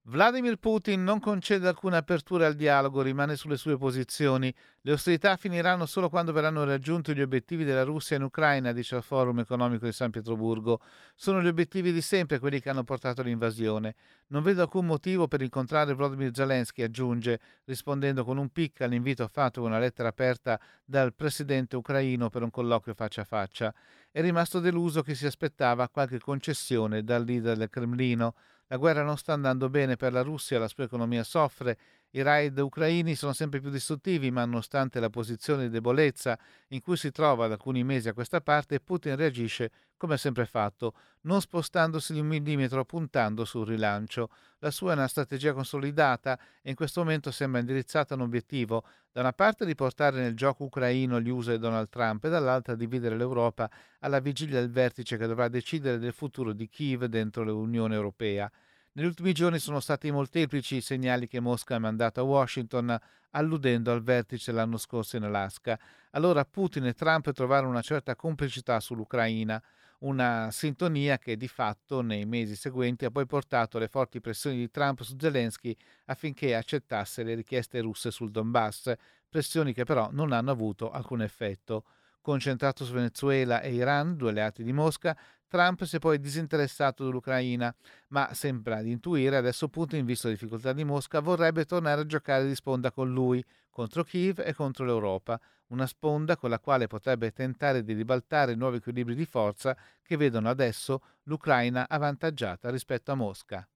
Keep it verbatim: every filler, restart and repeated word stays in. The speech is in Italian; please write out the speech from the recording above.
Vladimir Putin non concede alcuna apertura al dialogo, rimane sulle sue posizioni. Le ostilità finiranno solo quando verranno raggiunti gli obiettivi della Russia in Ucraina, dice al Forum economico di San Pietroburgo. Sono gli obiettivi di sempre quelli che hanno portato all'invasione. Non vedo alcun motivo per incontrare Volodymyr Zelensky, aggiunge, rispondendo con un pic all'invito fatto con una lettera aperta dal presidente ucraino per un colloquio faccia a faccia. È rimasto deluso che si aspettava qualche concessione dal leader del Cremlino. La guerra non sta andando bene per la Russia, la sua economia soffre, i raid ucraini sono sempre più distruttivi, ma nonostante la posizione di debolezza in cui si trova da alcuni mesi a questa parte, Putin reagisce come ha sempre fatto, non spostandosi di un millimetro, puntando sul rilancio. La sua è una strategia consolidata e in questo momento sembra indirizzata a un obiettivo, da una parte di portare nel gioco ucraino gli U S A e Donald Trump e dall'altra dividere l'Europa alla vigilia del vertice che dovrà decidere del futuro di Kiev dentro l'Unione Europea. Negli ultimi giorni sono stati molteplici i segnali che Mosca ha mandato a Washington, alludendo al vertice l'anno scorso in Alaska. Allora Putin e Trump trovarono una certa complicità sull'Ucraina, una sintonia che di fatto nei mesi seguenti ha poi portato alle forti pressioni di Trump su Zelensky affinché accettasse le richieste russe sul Donbass, pressioni che però non hanno avuto alcun effetto. Concentrato su Venezuela e Iran, due alleati di Mosca, Trump si è poi disinteressato dell'Ucraina, ma sembra di intuire adesso Putin, visto le difficoltà di Mosca, vorrebbe tornare a giocare di sponda con lui, contro Kiev e contro l'Europa, una sponda con la quale potrebbe tentare di ribaltare nuovi equilibri di forza che vedono adesso l'Ucraina avvantaggiata rispetto a Mosca.